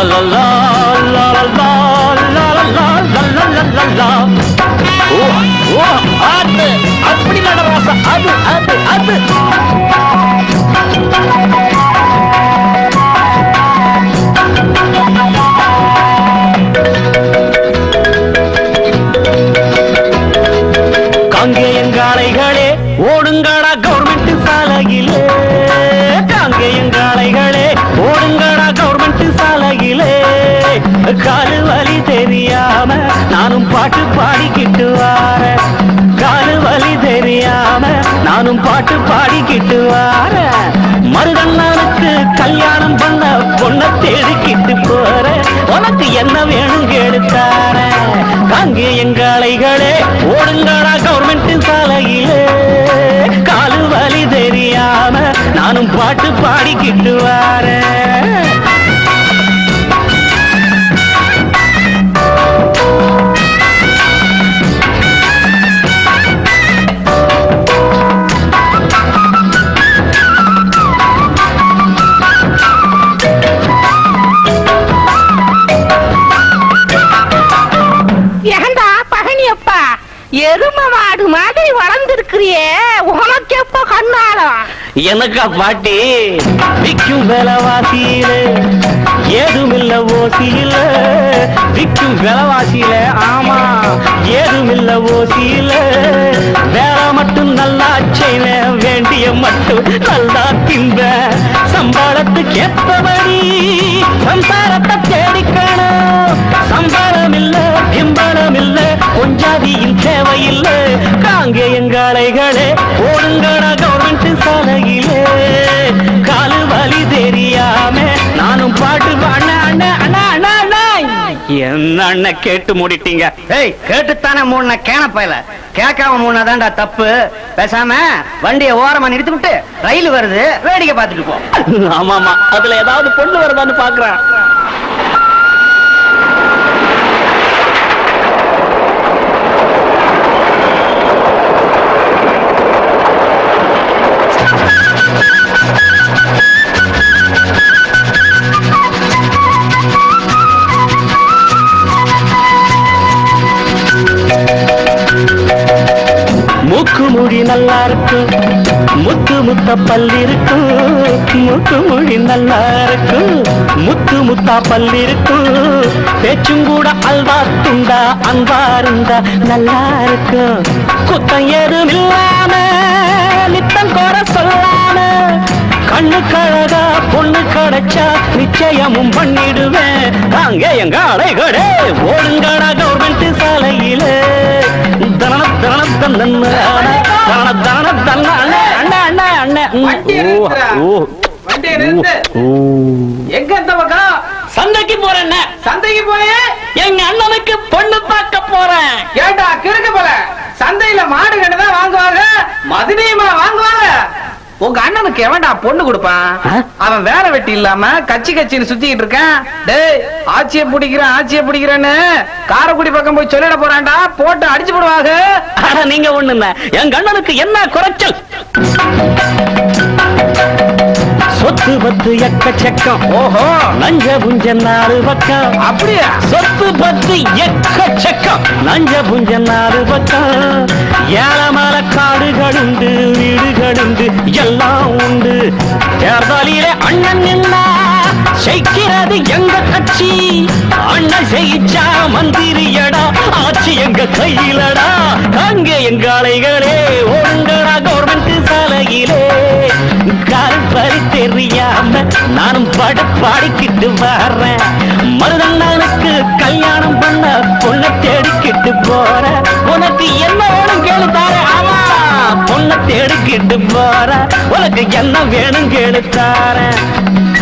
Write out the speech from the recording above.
அப்படி நடராசா அது அது அது காங்கேயங்காளைகளே ஓடுங்கடா கவர்மெண்ட் சாலையிலே காங்கேயங்காளைகளே ஓடுங்கடா கவர்மெண்ட் சாலையிலே காலு வலி தெரியாம நானும் பாட்டு பாடிக்கிட்டு வார காலு வலி தெரியாம நானும் பாட்டு பாடிக்கிட்டு வார மருதண்ணனுக்கு கல்யாணம் பண்ண பொண்ண தேடிக்கிட்டு போற உனக்கு என்ன வேணும் கேளுத்தார காங்கேயங்காளைகளே ஓடுங்கடா கவர்மெண்ட் சாலையிலே காலு வலி தெரியாம நானும் பாட்டு பாடிக்கிட்டு வார எரும மாடு மாதிரி வளர்ந்திருக்கிறியே உனக்கு எப்ப கண்ணாலம் எனக்கா பாட்டி விக்கும் விலைவாசியில ஏதுமில்ல ஓசியில விக்கும் விலைவாசியில ஆமா ஏதுமில்ல ஓசியில வேலை மட்டும் நல்லா செய்வ வேண்டிய மட்டும் நல்லா திம்ப சம்பளத்துக்கு ஏத்தபடி சம்சாரத்தை தேடிக்கணும் சம்பளம் இல்ல பிம்பளம் இல்ல கொஞ்சாதியின் தேவையில்லை காங்கேயங்காளைகளே ஓடுங்கடா கவர்மெண்ட் சாலையிலே காலு வலி தெரியாம நானும் பாட்டு என்ன அண்ணன் கேட்டு மூடிட்டீங்க கேட்டுத்தானே மூணு கேனப்பையில கேட்காம மூணாதான்டா தப்பு பேசாம வண்டியை ஓரமா நிறுத்தி விட்டு ரயில் வருது வேடிக்கை பார்த்துட்டு போ ஆமாமா அதுல ஏதாவது பொண்ணு வருதான்னு பாக்குறேன் மூக்கு மொழி நல்லா இருக்கும் முத்து முத்த பல்லு இருக்கும் மூக்கு மொழி நல்லா இருக்கும் முத்து முத்தா பல்லு இருக்கும் பேச்சும் கூட அல்வா துண்டா அன்பா இருந்தா நல்லா இருக்கும் குத்தம் ஏதும் இல்லாம நித்தம் கோர சொல்லாம கண்ணு கழகா பொண்ணு கிடைச்சா நிச்சயமும் பண்ணிடுவேன் காங்கேயங்காளைகளே ஓடுங்கடா கவர்மெண்ட் சாலையிலே எங்க இந்த பக்கம் சந்தைக்கு போறேன் சந்தைக்கு போய் எங்க அண்ணனுக்கு பொண்ணு பார்க்க போறேன் ஏண்டா கிறுக்கு போல சந்தையில மாடு கண்டுதான் வாங்குவாங்க மதுரையுமா வாங்குவாங்க உங்க அண்ணனுக்கு எவன்டா பொண்ணு கொடுப்பான் அவன் வேலை வெட்டி இல்லாம கட்சி கட்சின்னு சுத்திக்கிட்டு இருக்கான் டேய் ஆட்சியை பிடிக்கிறேன்னு காரைக்குடி பக்கம் போய் சொல்லிட போறான்டா போட்டு அடிச்சு போடுவாங்க நீங்க ஒண்ணு எங்க அண்ணனுக்கு என்ன குறைச்சல் சொத்து பத்து எக்கச்சக்கம் ஓஹோ நஞ்ச புஞ்ச 4 பக்கம் அப்படியா சொத்து பத்து எக்கச்சக்கம் நஞ்ச புஞ்ச 4 பக்கம் ஏழமல காடுகள் உண்டு வீடுகள் உண்டு எல்லாம் உண்டு தேர்தலிலே அண்ணன் நின்னா ஜெயிக்கிறது எங்க கட்சி அண்ணன் ஜெயிச்சா மந்திரியடா ஆட்சி எங்க கையிலடா காங்கேயங்காளைகளே ஓடுங்கடா கவர்மெண்ட் சாலையிலே கால்பறி தெரியாம நானும் பாடிக்கிட்டு வர்றேன் மருதண்ணனுக்கு கல்யாணம் பண்ண பொண்ணை தேடிக்கிட்டு போற உனக்கு என்ன வேணும் கேளுத்தார ஆமா பொண்ணை தேடிக்கிட்டு போற உனக்கு என்ன வேணும் கேளுத்தார